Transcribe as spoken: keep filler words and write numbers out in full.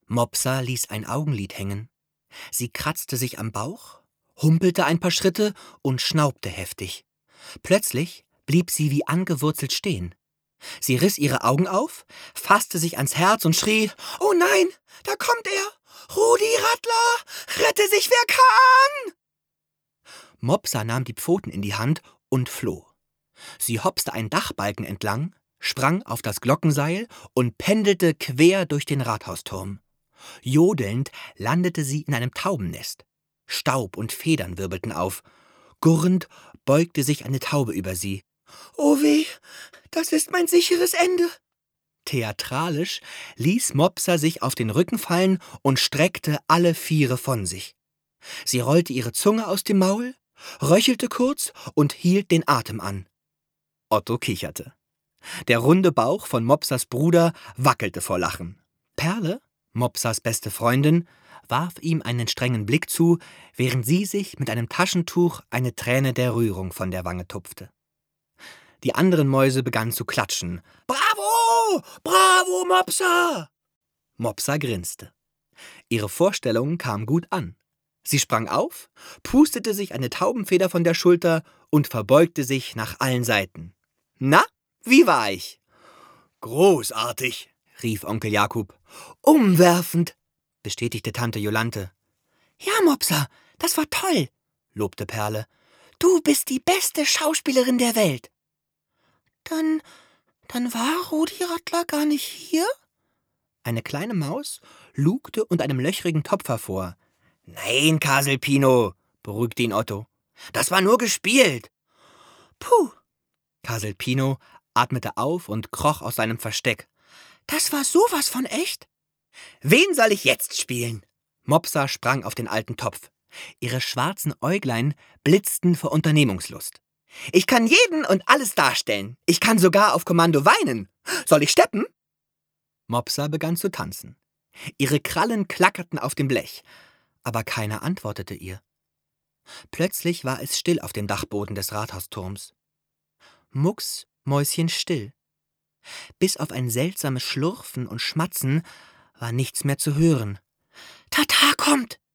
Mopsa ließ ein Augenlid hängen. Sie kratzte sich am Bauch, humpelte ein paar Schritte und schnaubte heftig. Plötzlich blieb sie wie angewurzelt stehen. Sie riss ihre Augen auf, fasste sich ans Herz und schrie: »Oh nein, da kommt er! Rudi Rattler, rette sich, wer kann!« Mopsa nahm die Pfoten in die Hand und floh. Sie hopste einen Dachbalken entlang, sprang auf das Glockenseil und pendelte quer durch den Rathausturm. Jodelnd landete sie in einem Taubennest. Staub und Federn wirbelten auf. Gurrend beugte sich eine Taube über sie. »Oh weh, das ist mein sicheres Ende!« Theatralisch ließ Mopsa sich auf den Rücken fallen und streckte alle Viere von sich. Sie rollte ihre Zunge aus dem Maul, röchelte kurz und hielt den Atem an. Otto kicherte. Der runde Bauch von Mopsas Bruder wackelte vor Lachen. Perle, Mopsas beste Freundin, warf ihm einen strengen Blick zu, während sie sich mit einem Taschentuch eine Träne der Rührung von der Wange tupfte. Die anderen Mäuse begannen zu klatschen. »Bravo! Bravo, Mopsa!« Mopsa grinste. Ihre Vorstellung kam gut an. Sie sprang auf, pustete sich eine Taubenfeder von der Schulter und verbeugte sich nach allen Seiten. »Na, wie war ich?« »Großartig«, rief Onkel Jakob. »Umwerfend«, bestätigte Tante Jolanthe. »Ja, Mopsa, das war toll«, lobte Perle. »Du bist die beste Schauspielerin der Welt.« Dann, dann war Rudi Rattler gar nicht hier? Eine kleine Maus lugte unter einem löchrigen Topf hervor. »Nein, Kaselpino«, beruhigte ihn Otto. »Das war nur gespielt.« »Puh«, Kaselpino atmete auf und kroch aus seinem Versteck. »Das war sowas von echt?« »Wen soll ich jetzt spielen?« Mopsa sprang auf den alten Topf. Ihre schwarzen Äuglein blitzten vor Unternehmungslust. »Ich kann jeden und alles darstellen. Ich kann sogar auf Kommando weinen. Soll ich steppen?« Mopsa begann zu tanzen. Ihre Krallen klackerten auf dem Blech, aber keiner antwortete ihr. Plötzlich war es still auf dem Dachboden des Rathausturms. Mucks, Mäuschen still. Bis auf ein seltsames Schlurfen und Schmatzen war nichts mehr zu hören. »Tata kommt«,